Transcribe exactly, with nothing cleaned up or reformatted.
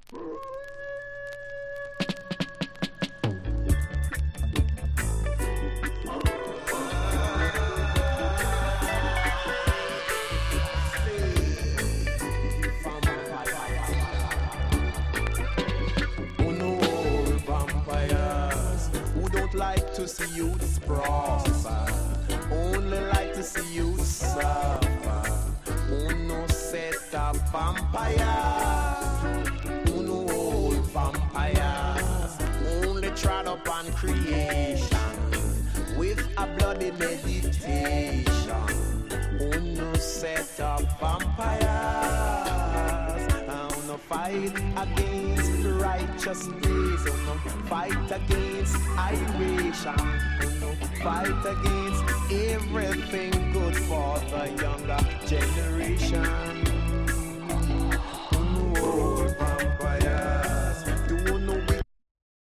Like to see you prosper, only like to see you suffer. Uno set up vampires, uno old vampires, only trod upon creation with a bloody meditation. Uno set up vampires, uno fight against righteousness, uno fight against iration, uno fight against everything good for the younger generation.